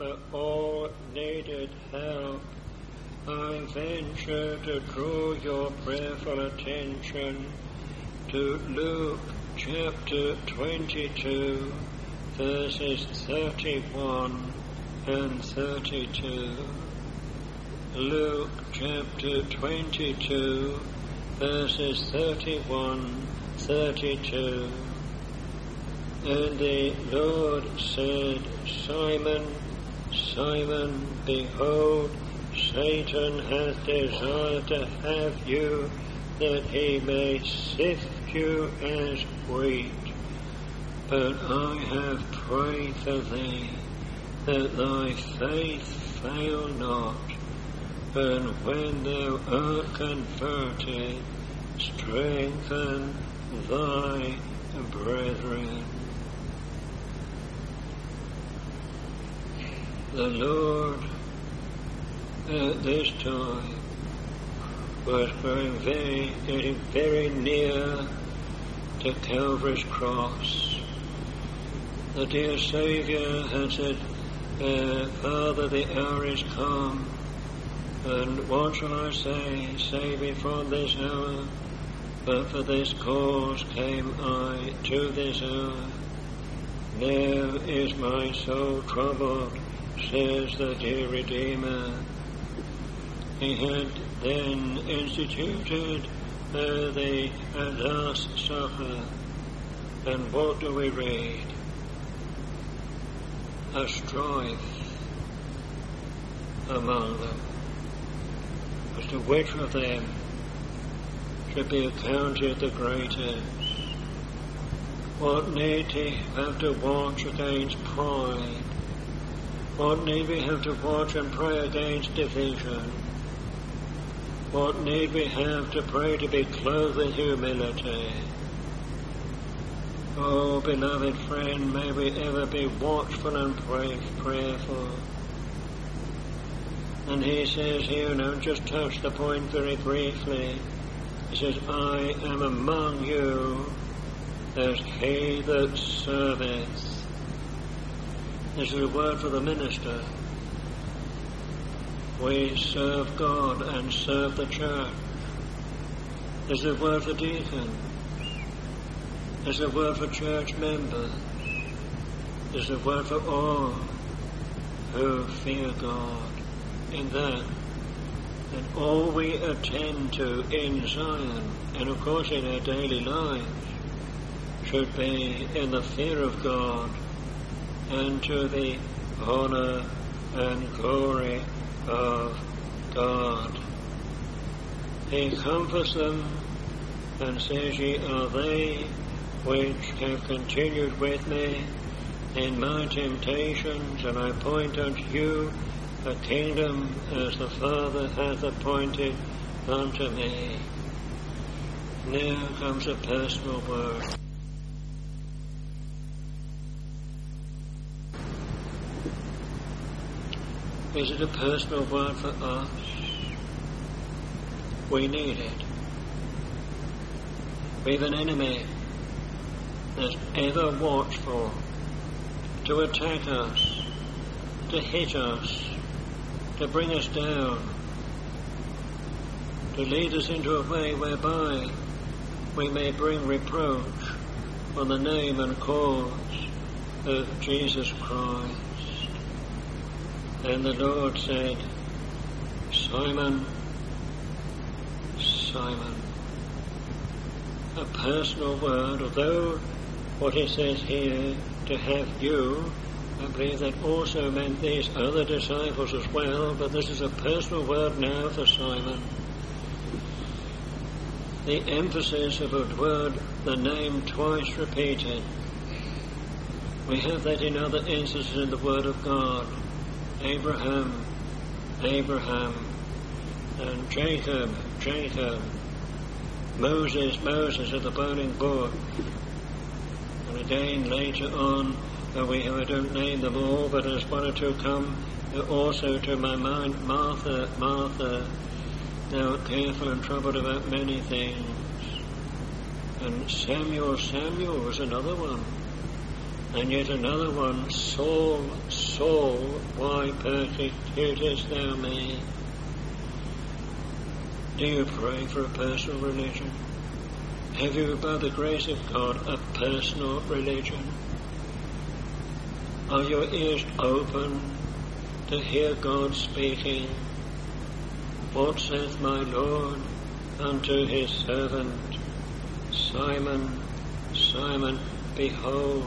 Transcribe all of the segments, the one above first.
all needed help, I venture to draw your prayerful attention to Luke chapter 22, verses 31 and 32. Luke chapter 22, verses 31, 32. And the Lord said, Simon, Simon, behold, Satan hath desired to have you, that he may sift you as wheat. But I have prayed for thee, that thy faith fail not. And when thou art converted, strengthen thy brethren. The Lord at this time was getting very near to Calvary's cross. The dear Saviour had said, Father, the hour is come, and what shall I say? Save me from this hour. But for this cause came I to this hour. Now is my soul troubled, says the dear Redeemer. He had then instituted the Last Supper. And what do we read? A strife among them as to which of them should be accounted the greatest. What need we have to watch against pride? What need we have to watch and pray against division? What need we have to pray to be clothed in humility? Oh, beloved friend, may we ever be watchful and prayerful. And he says here, now just touch the point very briefly. He says, I am among you as he that serveth. This is a word for the minister. We serve God and serve the church. This is a word for deacon. This is a word for church member. This is a word for all who fear God. In that all we attend to in Zion, and of course in our daily lives, should be in the fear of God and to the honour and glory of God. He comforts them and says, Ye are they which have continued with me in my temptations, and I point unto you a kingdom as the Father hath appointed unto me. Now comes a personal word. Is it a personal word for us? We need it. We've an enemy that's ever watchful to attack us, to hit us, to bring us down, to lead us into a way whereby we may bring reproach on the name and cause of Jesus Christ. And the Lord said, Simon, Simon. A personal word, although what he says here, to have you, I believe that also meant these other disciples as well, but this is a personal word now for Simon. The emphasis of a word, the name twice repeated. We have that in other instances in the Word of God. Abraham, Abraham, and Jacob, Jacob, Moses, Moses at the burning bush. And again later on, I don't name them all, but there's one or two come also to my mind. Martha, Martha, now careful and troubled about many things. And Samuel, Samuel was another one. And yet another one, Saul, Saul. Saul, why persecutest thou me? Do you pray for a personal religion? Have you, by the grace of God, a personal religion? Are your ears open to hear God speaking? What saith my Lord unto his servant, Simon, Simon, behold.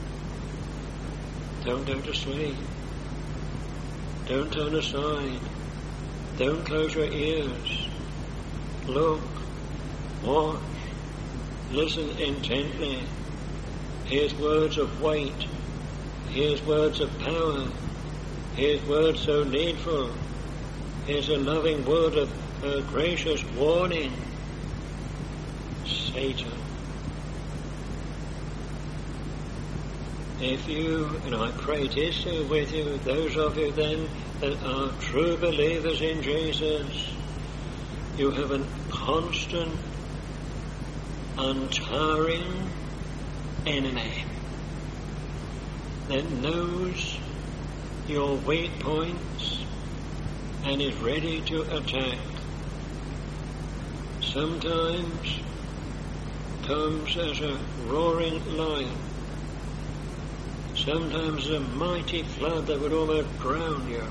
Don't go to sleep. Don't turn aside. Don't close your ears. Look, watch, listen intently. Here's words of weight. Here's words of power. Here's words so needful. Here's a loving word of a gracious warning. Satan, if you, and I pray it is so with you, those of you then that are true believers in Jesus, you have a constant, untiring enemy that knows your weak points and is ready to attack. Sometimes comes as a roaring lion, sometimes a mighty flood that would almost drown you,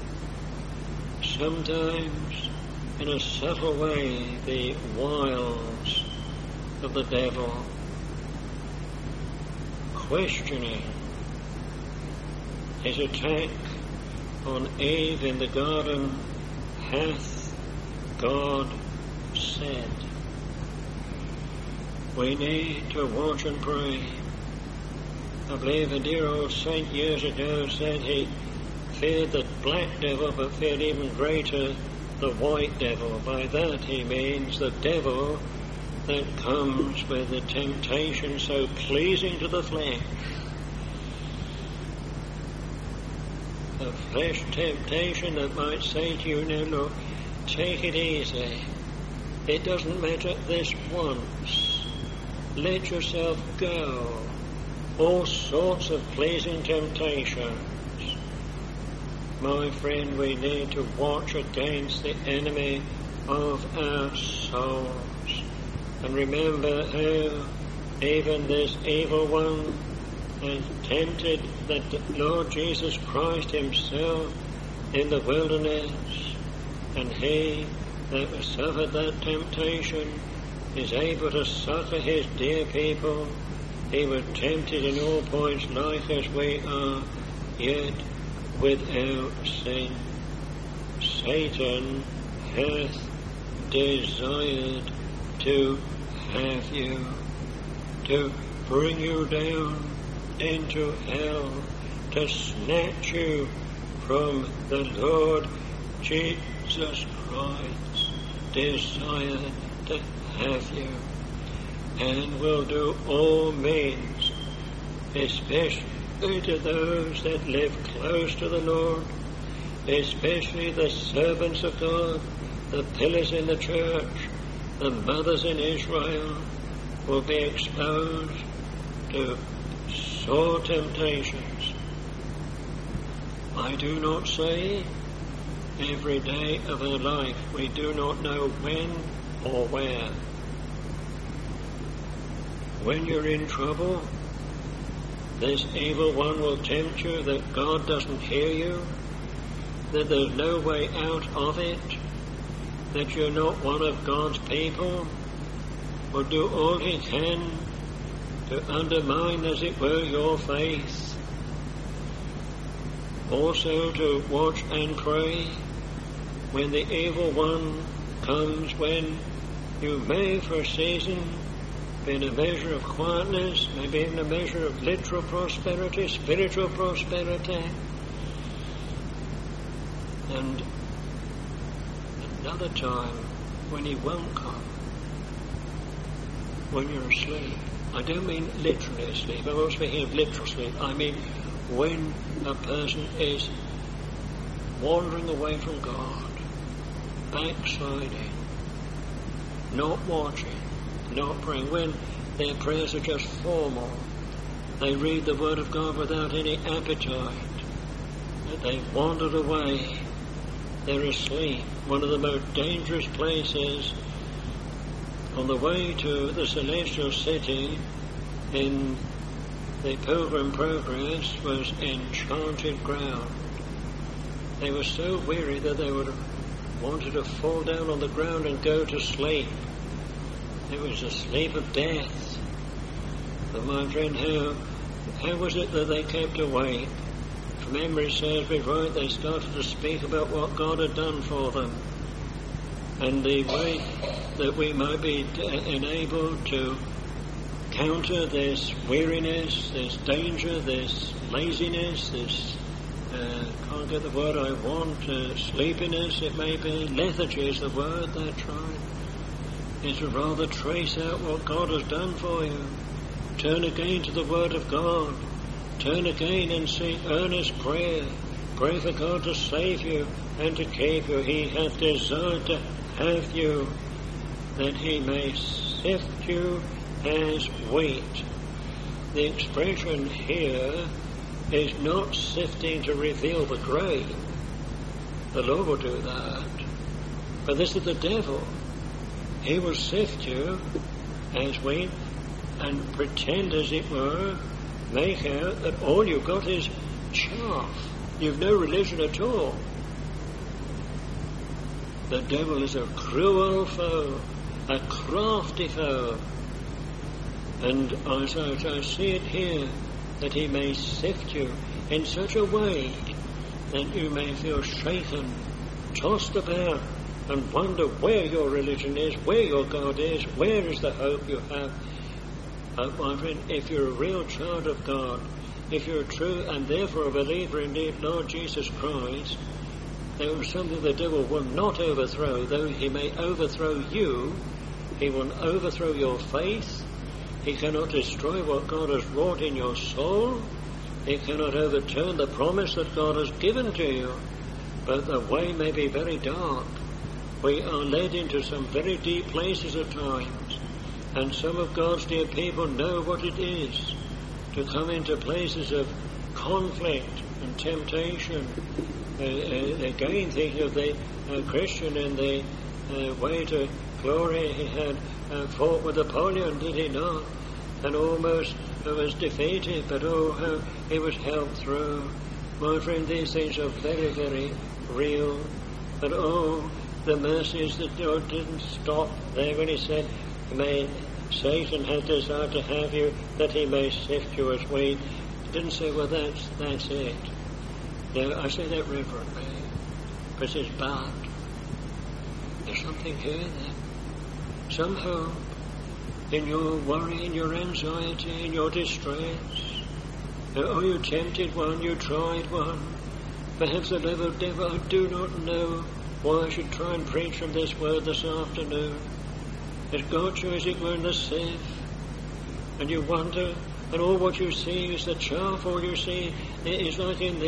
sometimes in a subtle way the wiles of the devil, questioning his attack on Eve in the garden. Hath God said? We need to watch and pray. I believe a dear old saint years ago said he feared the black devil but feared even greater the white devil. By that he means the devil that comes with the temptation so pleasing to the flesh. A flesh temptation that might say to you, now look, take it easy. It doesn't matter this once. Let yourself go. All sorts of pleasing temptations. My friend, we need to watch against the enemy of our souls. And remember how even this evil one has tempted the Lord Jesus Christ himself in the wilderness, and he that suffered that temptation is able to succor his dear people. He was tempted in all points like as we are, yet without sin. Satan hath desired to have you, to bring you down into hell, to snatch you from the Lord Jesus Christ, desired to have you, and will do all means, especially to those that live close to the Lord, especially the servants of God, the pillars in the church, the mothers in Israel, will be exposed to sore temptations. I do not say every day of our life. We do not know when or where. When you're in trouble, this evil one will tempt you that God doesn't hear you, that there's no way out of it, that you're not one of God's people, will do all he can to undermine, as it were, your faith. Also to watch and pray when the evil one comes, when you may for a season be in a measure of quietness, maybe in a measure of literal prosperity, spiritual prosperity, and another time when he won't come, when you're asleep. I don't mean literally asleep. I'm not speaking of literal sleep. I mean when a person is wandering away from God, backsliding, not watching, not praying, when their prayers are just formal. They read the Word of God without any appetite. They wandered away. They're asleep. One of the most dangerous places on the way to the celestial city in the Pilgrim Progress was enchanted ground. They were so weary that they would have wanted to fall down on the ground and go to sleep. It was a sleep of death. But my friend, how was it that they kept awake? If memory serves me right, they started to speak about what God had done for them, and the way that we might be enabled to counter this weariness, this danger, this laziness, this, can't get the word I want, sleepiness it may be, lethargy is the word, that's right, is to rather trace out what God has done for you. Turn again to the Word of God. Turn again and seek earnest prayer. Pray for God to save you and to keep you. He hath desired to have you, that he may sift you as wheat. The expression here is not sifting to reveal the grain. The Lord will do that. But this is the devil. He will sift you as wheat and pretend, as it were, make out that all you've got is chaff. You've no religion at all. The devil is a cruel foe, a crafty foe. And as I see it here, that he may sift you in such a way that you may feel shaken, tossed about, and wonder where your religion is, where your God is, where is the hope you have. My friend, if you're a real child of God, if you're a true and therefore a believer in the Lord Jesus Christ, there is something the devil will not overthrow. Though he may overthrow you, he will overthrow your faith. He cannot destroy what God has wrought in your soul. He cannot overturn the promise that God has given to you. But the way may be very dark. We are led into some very deep places at times. And some of God's dear people know what it is to come into places of conflict and temptation. Again, thinking of the Christian in the way to glory, he had fought with Napoleon, did he not? And almost was defeated, but oh, how he was helped through. My friend, these things are very, very real. But oh, the mercies that God didn't stop there when he said, may Satan have desired to have you, that he may sift you as wheat. He didn't say, well, that's it. No, I say that reverently, because it's bad. There's something here then. Some hope in your worry, in your anxiety, in your distress. Oh, you tempted one, you tried one. Perhaps the devil, I do not know why I should try and preach from this word this afternoon. Has got you, as it were, in the sieve, and you wonder, and all what you see is the chaff. All you see is like in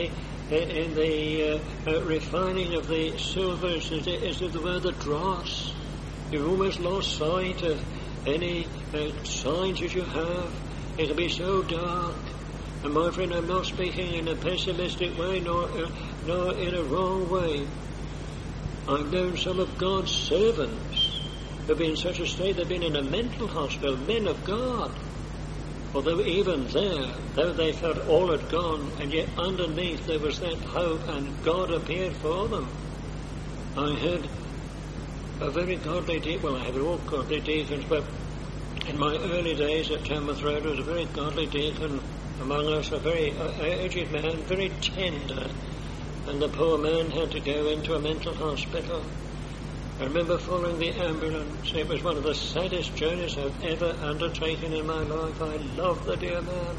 the refining of the silver, is the word the dross. You've almost lost sight of any signs that you have. It'll be so dark. And my friend, I'm not speaking in a pessimistic way, nor in a wrong way. I've known some of God's servants who've been in such a state they've been in a mental hospital, men of God. Although even there, though they felt all had gone, and yet underneath there was that hope, and God appeared for them. I had a very godly deacon, well, I had all godly deacons, but in my early days at Tamworth Road, there was a very godly deacon among us, a very aged man, very tender, and the poor man had to go into a mental hospital. I remember following the ambulance. It was one of the saddest journeys I've ever undertaken in my life. I loved the dear man.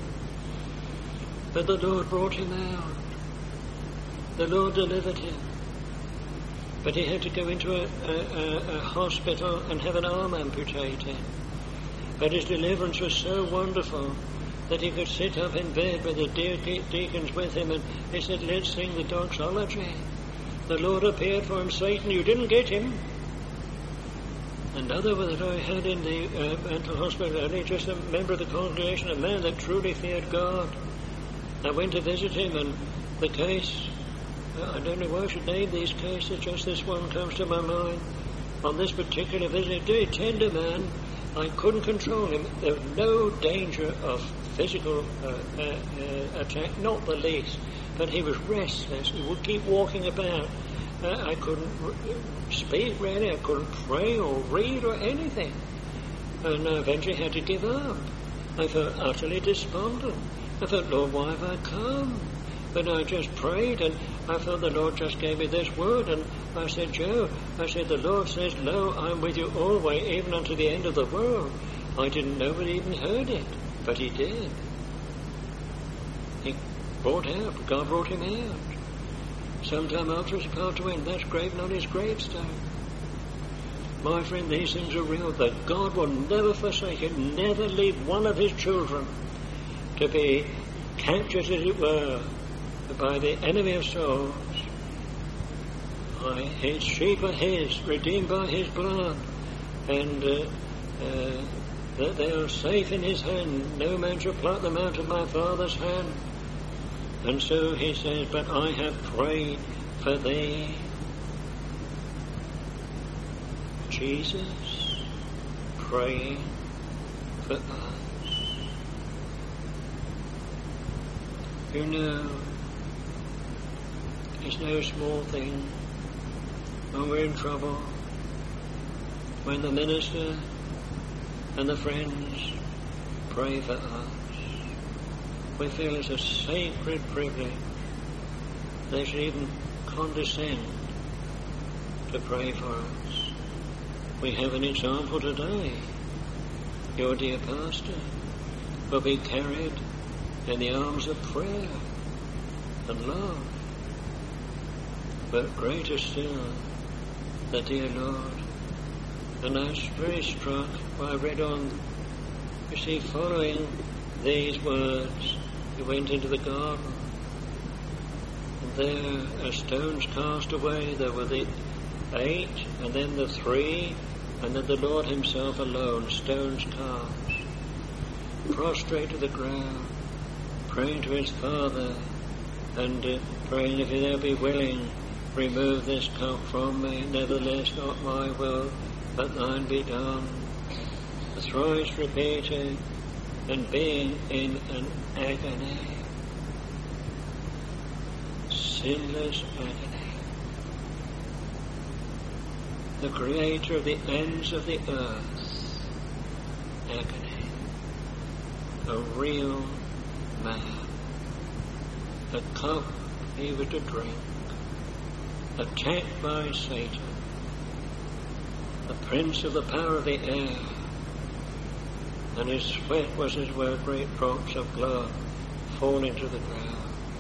But the Lord brought him out. The Lord delivered him. But he had to go into a hospital and have an arm amputated. But his deliverance was so wonderful that he could sit up in bed with the dear deacons with him, and he said, let's sing the doxology. The Lord appeared for him. Satan, you didn't get him. Another that I had in the mental hospital, only just a member of the congregation, a man that truly feared God. I went to visit him, and the case I don't know why I should name these cases, just this one comes to my mind. On this particular visit, a very tender man, I couldn't control him. There was no danger of physical attack, not the least, but he was restless. He would keep walking about. I couldn't speak really, I couldn't pray or read or anything. And I eventually had to give up. I felt utterly despondent. I thought, Lord, why have I come? But I just prayed, and I felt the Lord just gave me this word, and I said, Joe, the Lord says, lo, I'm with you always, even unto the end of the world. I didn't know but he even heard it, but he did. He God brought him out. Sometime after he passed away, and that's graven on his gravestone. My friend, these things are real, that God will never forsake you, never leave one of his children to be captured, as it were, by the enemy of souls. His sheep are his, redeemed by his blood, and that they are safe in his hand. No man shall pluck them out of my Father's hand. And so he says, but I have prayed for thee. Jesus praying for us. You know, it's no small thing when we're in trouble, when the minister and the friends pray for us. We feel it's a sacred privilege. They should even condescend to pray for us. We have an example today. Your dear pastor will be carried in the arms of prayer and love. But greater still, the dear Lord. And I was very struck when I read on, you see, following these words, he went into the garden, and there, as stones cast away, there were the 8, and then the 3, and then the Lord himself alone, stones cast, prostrate to the ground, praying to his Father, and praying, if thou be willing, remove this cup from me, nevertheless not my will, but thine be done. Thrice repeated, and being in an agony, sinless agony. The Creator of the ends of the earth, agony. A real man. The cup he was to drink, attacked by Satan, the prince of the power of the air, and his sweat was as were great drops of blood falling to the ground.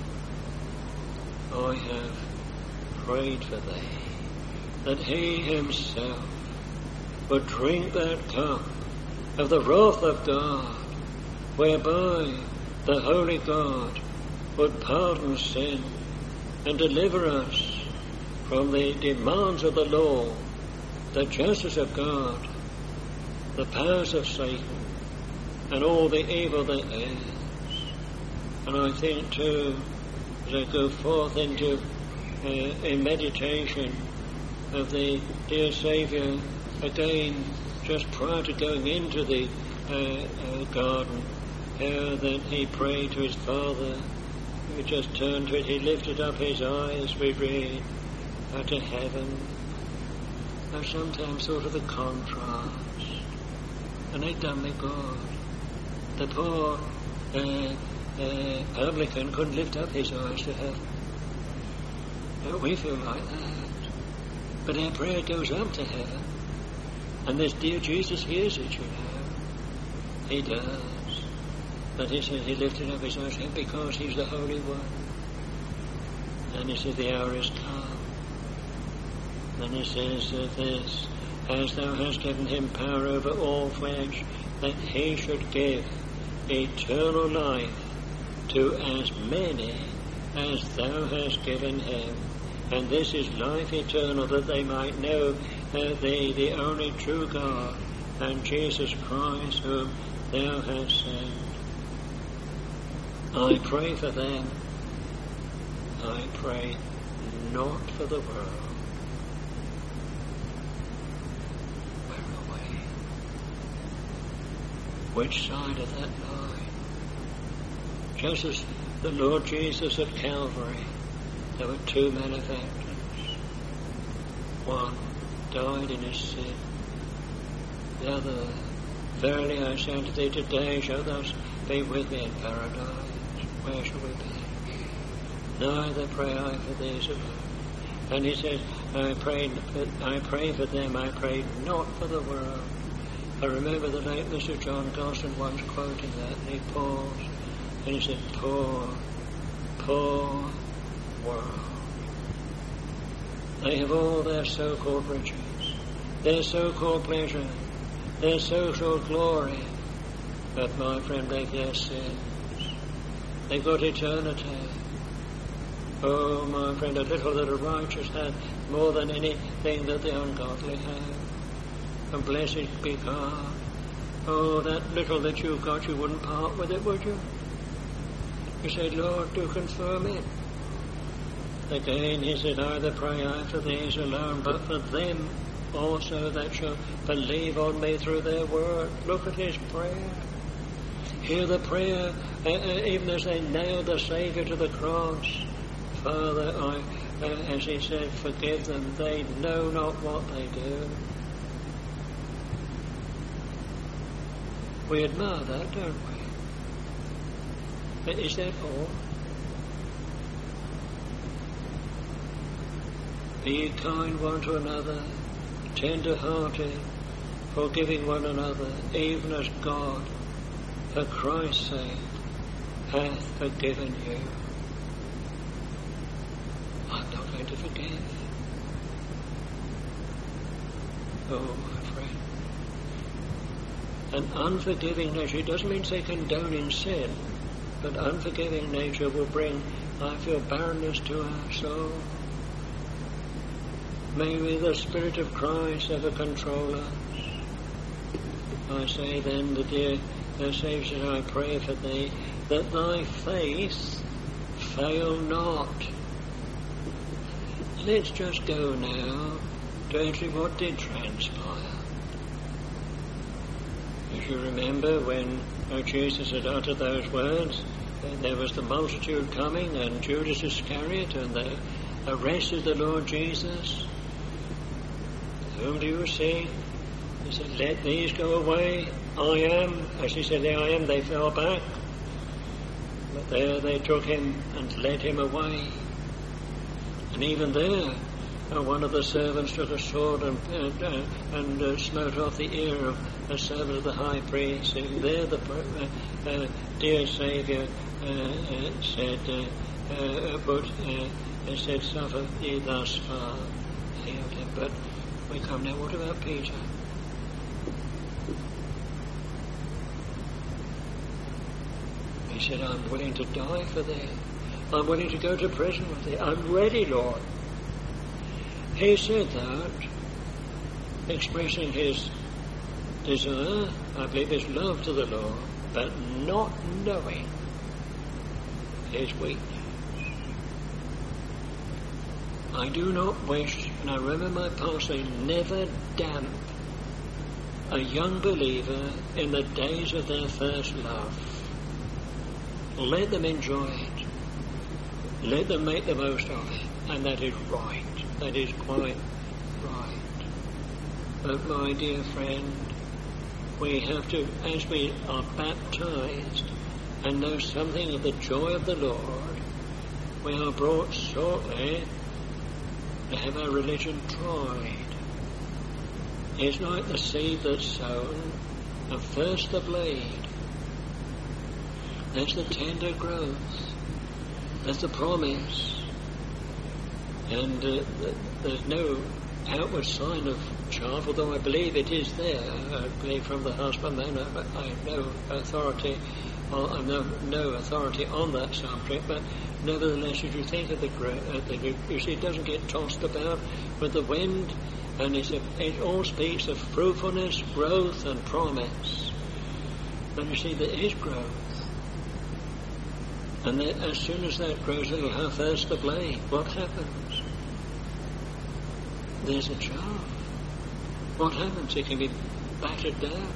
I have prayed for thee, that he himself would drink that cup of the wrath of God, whereby the Holy God would pardon sin and deliver us from the demands of the law, the justice of God, the powers of Satan, and all the evil that is. And I think too, as I go forth into a meditation of the dear Saviour, again, just prior to going into the garden, how that he prayed to his Father. We just turned to it, he lifted up his eyes, we read, to heaven. I've sometimes thought of the contrast, and it done me good. The poor publican couldn't lift up his eyes to heaven. We feel like that. But our prayer goes up to heaven, and this dear Jesus hears it, you know. He does. But he says he lifted up his eyes because he's the Holy One. And he said the hour is come. And he says this, as thou hast given him power over all flesh, that he should give eternal life to as many as thou hast given him. And this is life eternal, that they might know thee, the only true God, and Jesus Christ, whom thou hast sent. I pray for them. I pray not for the world. Where are we? Which side of that line? Just as the Lord Jesus at Calvary, there were two benefactors. One died in his sin. The other, verily I say unto thee, today shalt thou be with me in paradise. Where shall we be? Neither pray I for these alone. And he says, I pray for them, I pray not for the world. I remember the late Mr. John Gosson once quoting that, and he paused, and he said, poor, poor world. They have all their so-called riches, their so-called pleasure, their so-called glory, but my friend, they've their sins. They've got eternity. Oh, my friend, a little that a righteous hath more than anything that the ungodly have. And blessed be God. Oh, that little that you've got, you wouldn't part with it, would you? You said, Lord, do confirm it. Again, he said, neither pray I for these alone, but for them also that shall believe on me through their word. Look at his prayer. Hear the prayer, even as they nailed the Saviour to the cross. Father, as he said, forgive them. They know not what they do. We admire that, don't we? But is that all? Be ye kind one to another, tender-hearted, forgiving one another, even as God, for Christ's sake, hath forgiven you. I'm not going to forgive. Oh, my friend. An unforgiving nature, it doesn't mean say condoning sin, but unforgiving nature will bring, I feel, barrenness to our soul. May the Spirit of Christ ever control us. I say then, the dear Saviour, I pray for thee, that thy faith fail not. Let's just go now to actually what did transpire. As you remember, when Jesus had uttered those words, there was the multitude coming, and Judas Iscariot, and they arrested the Lord Jesus. Whom do you see? He said, let these go away. I am. As he said, I am, they fell back. But there they took him and led him away. And even there, one of the servants took a sword and smote off the ear of a servant of the high priest. And there the dear Saviour said, suffer ye thus far. Healed him. But we come now, what about Peter? He said, I'm willing to die for thee. I'm willing to go to prison with thee. I'm ready, Lord. He said that, expressing his desire, I believe his love to the Lord, but not knowing his weakness. I do not wish, and I remember my pastor, never damp a young believer in the days of their first love. Let them enjoy it. Let them make the most of it. And that is right. That is quite right. But my dear friend, we have to, as we are baptized and know something of the joy of the Lord, we are brought shortly to have our religion tried. It's like the seed that's sown, and first the blade. That's the tender growth. That's the promise. And there's no outward sign of chaff, although I believe it is there. I believe from the husbandman. I have no authority. Well, I have no authority on that subject, but nevertheless, as you think of you see, it doesn't get tossed about with the wind, and it all speaks of fruitfulness, growth, and promise. But you see, there is growth. And as soon as that grows, it'll have first the blade. What happens? there's a chaff. What happens? It can be battered down.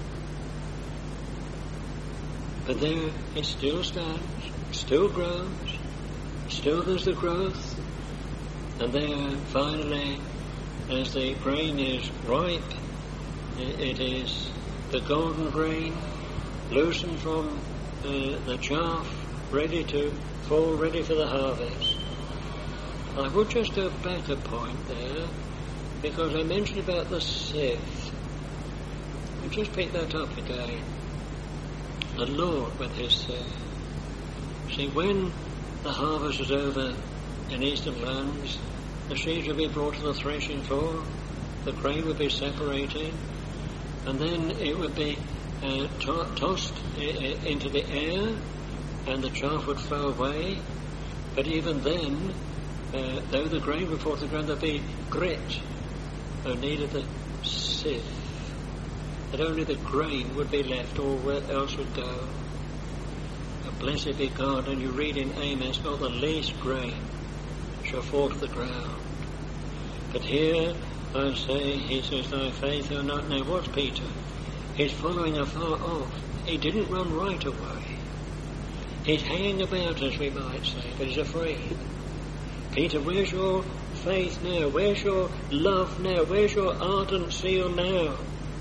But there it still stands, still grows, still there's the growth. And there finally, as the grain is ripe, it is the golden grain, loosened from the chaff, ready to fall, ready for the harvest. I would just go back a point there, because I mentioned about the sieve. I'll just pick that up again. The Lord with his sieve. See, when the harvest is over in eastern lands, the sheaves will be brought to the threshing floor, the grain would be separated, and then it would be tossed into the air, and the chaff would flow away. But even then, though the grain would fall to the ground, there'd be grit, who needed the sieve, that only the grain would be left, all else would go. And blessed be God, and you read in Amos, not the least grain shall fall to the ground. But here I say, he says, thy faith will not know. What's Peter? He's following afar off. He didn't run right away. He's hanging about, as we might say, but he's afraid. Peter, where's your faith now? Where's your love now? Where's your ardent zeal now?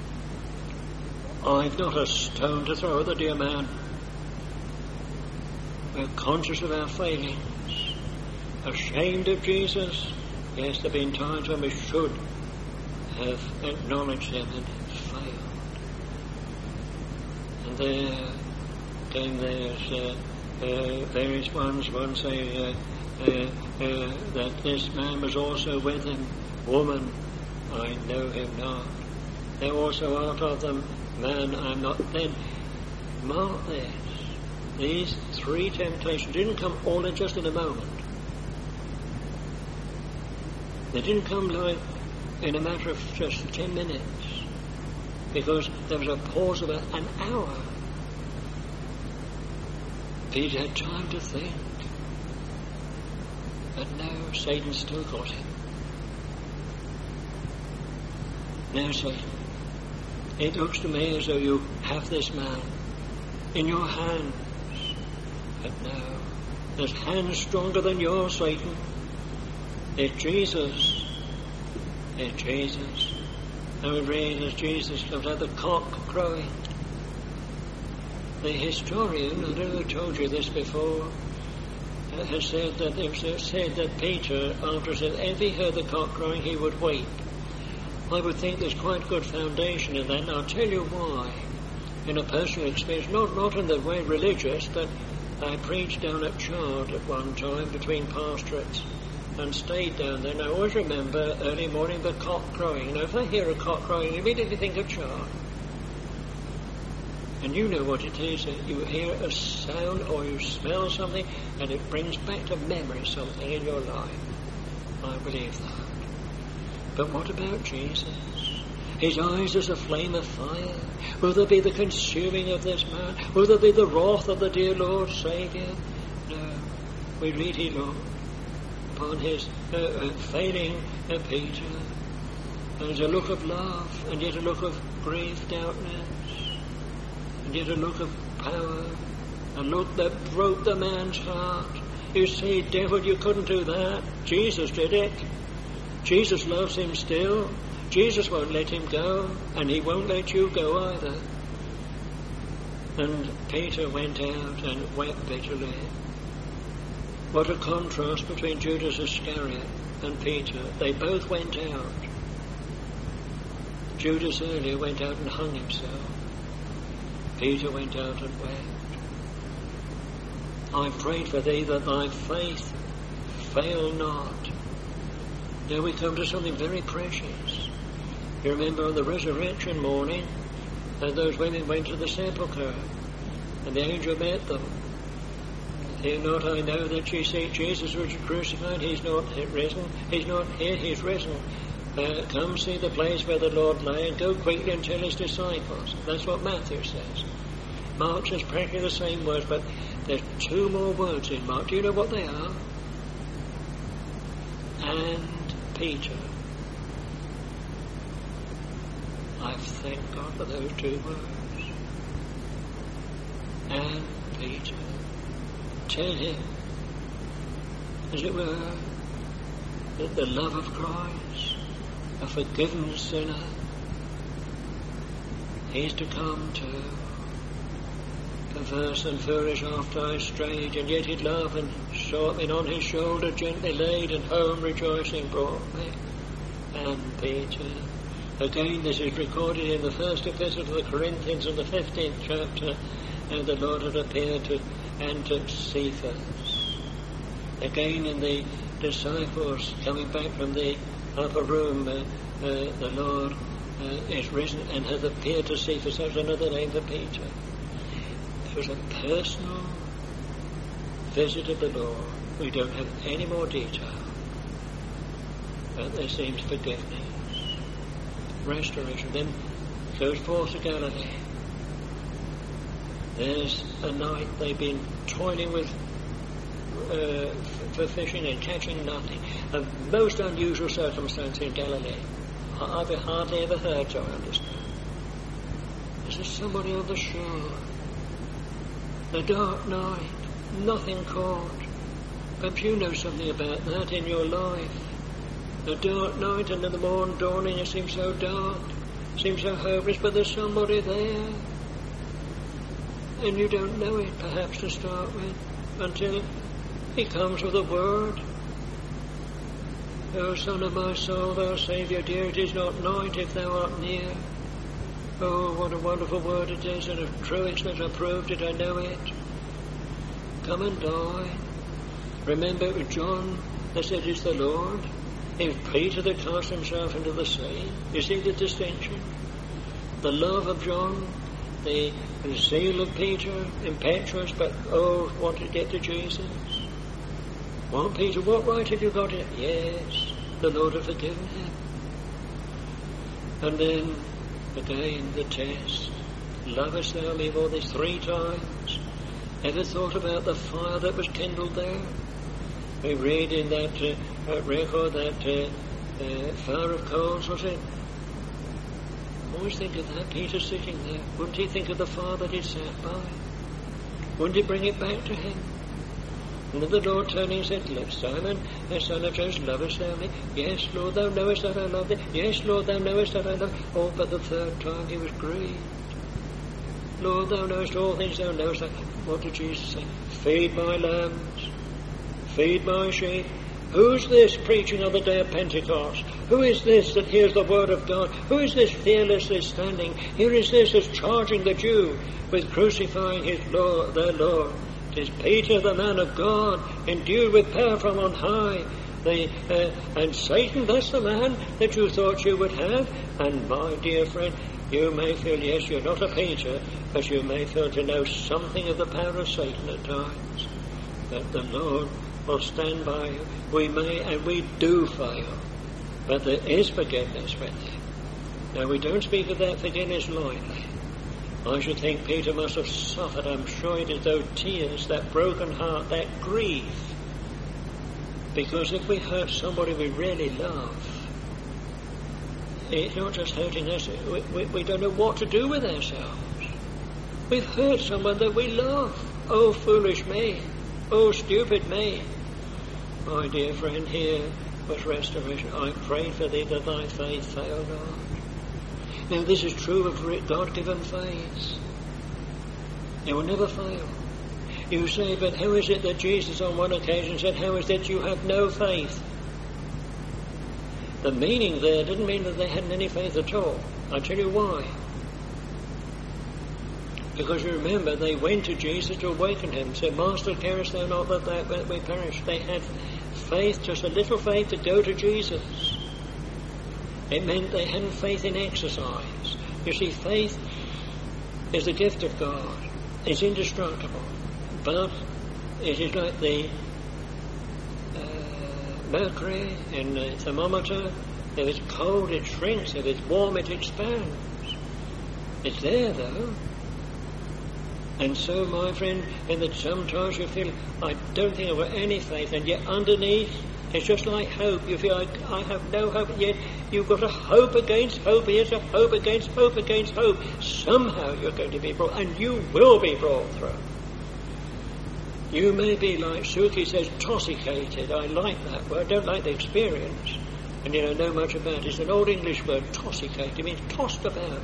I've not a stone to throw at the dear man. We're conscious of our failings, ashamed of Jesus. Yes, there have been times when we should have acknowledged him and failed. And there's various ones. One say that this man was also with him. Woman, I know him not. There also art of them, man, I'm not. Then mark this. These three temptations didn't come all in just in a moment. They didn't come like in a matter of just 10 minutes, because there was a pause of an hour. Peter had time to think. But no, Satan still got him. Now, Satan, it looks to me as though you have this man in your hands. But no, there's hands stronger than yours, Satan. It's Jesus. It's Jesus. And we read as Jesus comes out, the cock crowing. The historian, I don't know who told you this before, has said that it was said that Peter, after said, if he heard the cock crowing, he would weep. I would think there's quite good foundation in that, and I'll tell you why. In a personal experience, not in the way religious, but I preached down at Chard at one time between pastorates and stayed down there. And I always remember early morning the cock crowing. You know, if I hear a cock crowing, I immediately think of Chard. And you know what it is. You hear a sound or you smell something and it brings back to memory something in your life. I believe that. But what about Jesus? His eyes as a flame of fire. Will there be the consuming of this man? Will there be the wrath of the dear Lord Saviour? No. We read he looked upon his failing Peter. And there's a look of love, and yet a look of grief, doubtness, and yet a look of power, a look that broke the man's heart. You see, devil, you couldn't do that. Jesus did it. Jesus loves him still. Jesus won't let him go, and he won't let you go either. And Peter went out and wept bitterly. What a contrast between Judas Iscariot and Peter. They both went out. Judas earlier went out and hung himself. Peter went out and wept. I prayed for thee that thy faith fail not. Now we come to something very precious. You remember on the resurrection morning, and those women went to the sepulchre, and the angel met them. Fear not, I know that ye see Jesus was crucified. He's not risen. He's not here. He's risen. Come see the place where the Lord lay, and go quickly and tell his disciples. That's what Matthew says. Mark says practically the same words, but there's two more words in Mark. Do you know what they are? And Peter. I thank God for those two words. And Peter, tell him, as it were, that the love of Christ, a forgiven sinner, he's to come to, perverse and foolish after I strayed, and yet he'd laugh and sought me, and on his shoulder gently laid, and home rejoicing brought me. And Peter, again this is recorded in the first epistle to the Corinthians in the 15th chapter, and the Lord had appeared to Cephas. Again in the disciples coming back from the upper room, the Lord is risen and hath appeared to Cephas. That's another name for Peter. There was a personal visit of the Lord. We don't have any more detail, but there seems forgiveness, restoration. Then goes forth to Galilee. There's a night they've been toiling with for fishing and catching nothing. A most unusual circumstance in Galilee. I've hardly ever heard, so I understand. There's somebody on the shore. A dark night, nothing caught. Perhaps you know something about that in your life. A dark night, and in the morning dawning it seems so dark, seems so hopeless, but there's somebody there. And you don't know it, perhaps, to start with, until he comes with a word. O Son of my soul, thou Saviour dear, it is not night if thou art near. Oh, what a wonderful word it is, and of true excellence I proved it, I know it. Come and dine. Remember it was John that said it's the Lord. It was Peter that cast himself into the sea. You see the distinction? The love of John, the zeal of Peter, impetuous, but want to get to Jesus. Well, Peter, what right have you got it? Yes, the Lord had forgiven him. And then, again, the test. Lovest thou me more? This 3 times. Ever thought about the fire that was kindled there? We read in that record that fire of coals, was it? Always think of that, Peter sitting there. Wouldn't he think of the fire that he sat by? Wouldn't he bring it back to him? And then the Lord turning and said, Look, Simon, son of Jonas, lovest thou me? Yes, Lord, thou knowest that I love thee. Yes, Lord, thou knowest that I love thee. Oh, but the 3rd time he was grieved. Lord, thou knowest all things, thou knowest that. What did Jesus say? Feed my lambs, feed my sheep. Who's this preaching on the day of Pentecost? Who is this that hears the word of God? Who is this fearlessly standing? Here is this as charging the Jew with crucifying his Lord, their Lord. It is Peter, the man of God, endued with power from on high. And Satan, that's the man that you thought you would have. And my dear friend, you may feel, yes, you're not a Peter, but you may feel to know something of the power of Satan at times. But the Lord will stand by you. We may and we do fail, but there is forgiveness with it. Now, we don't speak of that forgiveness lightly. I should think Peter must have suffered, I'm sure it is, those tears, that broken heart, that grief. Because if we hurt somebody we really love, it's not just hurting us, we don't know what to do with ourselves. We've hurt someone that we love. Oh, foolish me. Oh, stupid me. My dear friend, here was restoration. I prayed for thee that thy faith fail not. Now, this is true of God-given faith. It will never fail. You say, but how is it that Jesus on one occasion said, how is it you have no faith? The meaning there didn't mean that they hadn't any faith at all. I'll tell you why. Because you remember, they went to Jesus to awaken him, said, Master, carest thou not that we perish? They had faith, just a little faith, to go to Jesus. It meant they hadn't faith in exercise. You see, faith is the gift of God. It's indestructible. But it is like the mercury in the thermometer. If it's cold, it shrinks. If it's warm, it expands. It's there, though. And so, my friend, in that sometimes you feel, I don't think I've got any faith, and yet underneath, It's just like hope. You feel like, I have no hope, and yet you've got a hope against hope. Here's a hope against hope against hope. Somehow you're going to be brought, and you will be brought through. You may be, like Suki says, tossicated. I like that word. I don't like the experience. And know much about it. It's an old English word, tossicated. It means tossed about.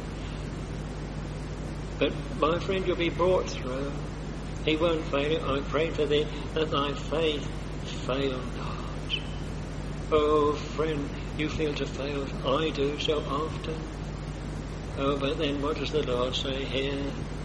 But, my friend, you'll be brought through. He won't fail you. I pray for thee that thy faith fail not. Oh, friend, you feel to fail. I do so often. Oh, but then what does the Lord say here?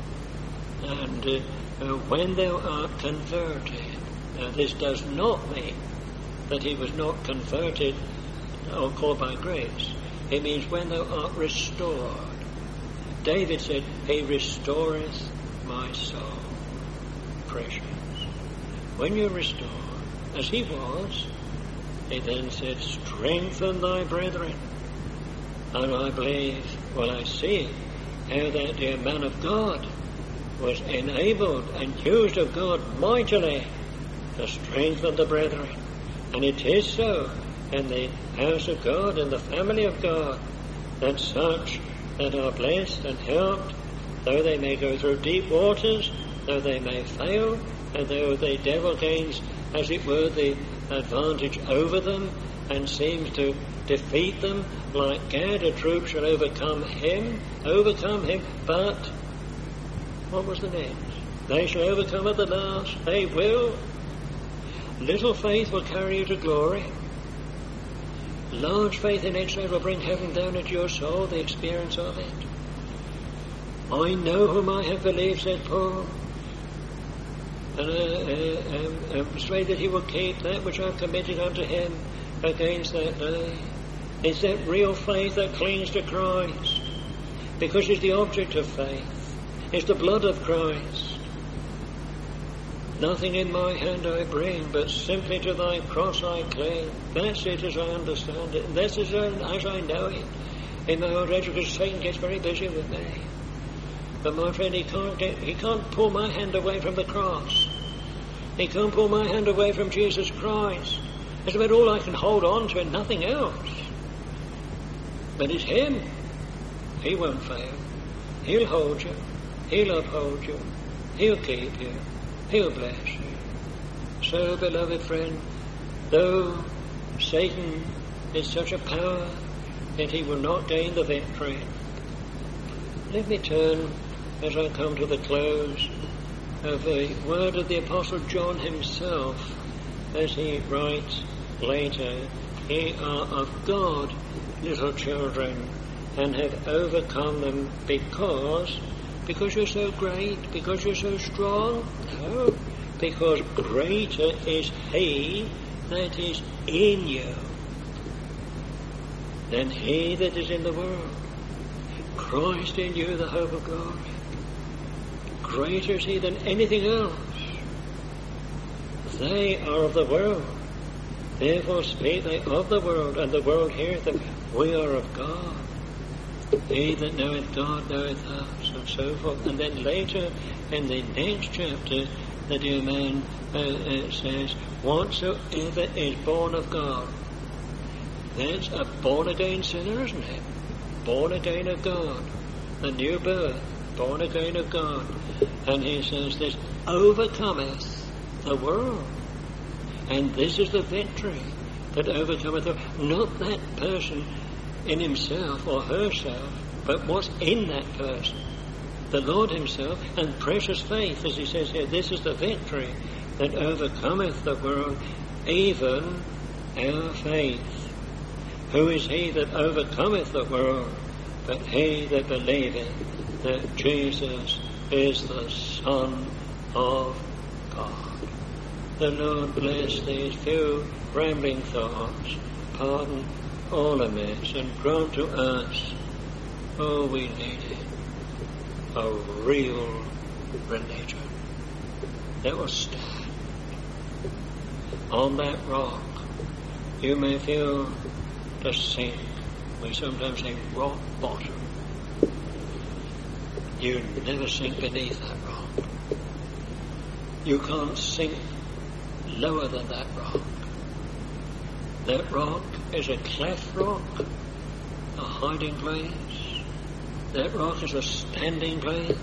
And when thou art converted. Now, this does not mean that he was not converted or called by grace. It means when thou art restored. David said, he restoreth my soul. Precious. When you're restored, as he was, he then said, strengthen thy brethren. And I believe, I see how that dear man of God was enabled and used of God mightily to strengthen the brethren. And it is so in the house of God, in the family of God, that such that are blessed and helped, though they may go through deep waters, though they may fail, and though the devil gains, as it were, the advantage over them and seems to defeat them, like Gad, a troop shall overcome him, but what was the next? They shall overcome at the last. They will. Little faith will carry you to glory. Large faith in exile will bring heaven down into your soul, the experience of it. I know whom I have believed, said Paul, and I am persuaded that he will keep that which I have committed unto him against that day. It's that real faith that clings to Christ, because it's the object of faith. It's the blood of Christ. Nothing in my hand I bring, but simply to thy cross I cling. That's it as I understand it. That's as I know it. In my old age, because Satan gets very busy with me. But my friend, he can't pull my hand away from the cross. He can't pull my hand away from Jesus Christ. That's about all I can hold on to and nothing else. But it's him. He won't fail. He'll hold you. He'll uphold you. He'll keep you. He'll bless you. So, beloved friend, though Satan is such a power that he will not gain the victory, let me turn, as I come to the close, of the word of the Apostle John himself, as he writes later, ye are of God, little children, and have overcome them because you're so great, because you're so strong? No, because greater is he that is in you than he that is in the world. Christ in you, the hope of glory. Greater is he than anything else. They are of the world, therefore speak they of the world, and the world heareth them. We are of God. He that knoweth God knoweth us, and so forth. And then later in the next chapter, the dear man says, whatsoever is born of God. That's a born again sinner, isn't it? Born again of God. A new birth. Born again of God. And he says this overcometh the world. And this is the victory that overcometh the world. Not that person in himself or herself, but what's in that person. The Lord himself, and precious faith, as he says here, this is the victory that overcometh the world, even our faith. Who is he that overcometh the world, but he that believeth that Jesus is the Son of God. The Lord bless these few rambling thoughts, pardon all amiss, and grant to us, oh, we need it, a real religion that will stand on that rock. You may feel to sink. We sometimes say rock bottom. You never sink beneath that rock. You can't sink lower than that rock. That rock is a cleft rock, a hiding place. That rock is a standing place.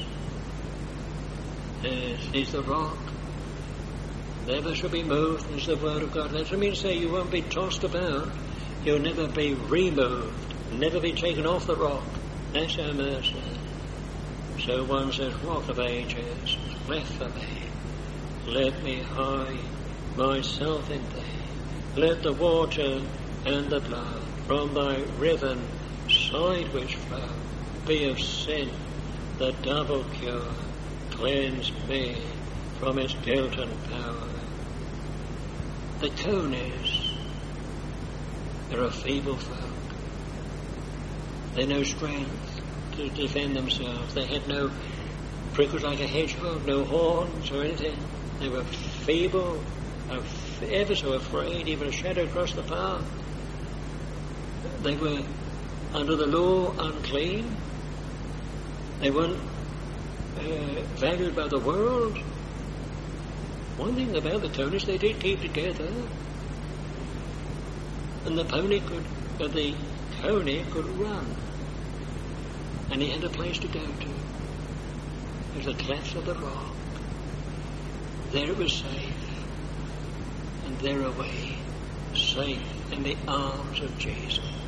He's the rock. Never shall be moved, is the word of God. That doesn't mean to say you won't be tossed about. You'll never be removed, never be taken off the rock. That's our mercy. So one says, Rock of ages, cleft for me. Let me hide myself in thee. Let the water and the blood from thy riven side which flow be of sin, the double cure. Cleanse me from its guilt and power. The conies, they're a feeble folk. They know strength to defend themselves. They had no prickles like a hedgehog, no horns or anything. They were feeble, ever so afraid, even a shadow crossed the path. They were under the law unclean. They weren't valued by the world. One thing about the conies, they did keep together. And the coney could run. And he had a place to go to. It was the cleft of the rock. There it was safe. And there away, safe in the arms of Jesus.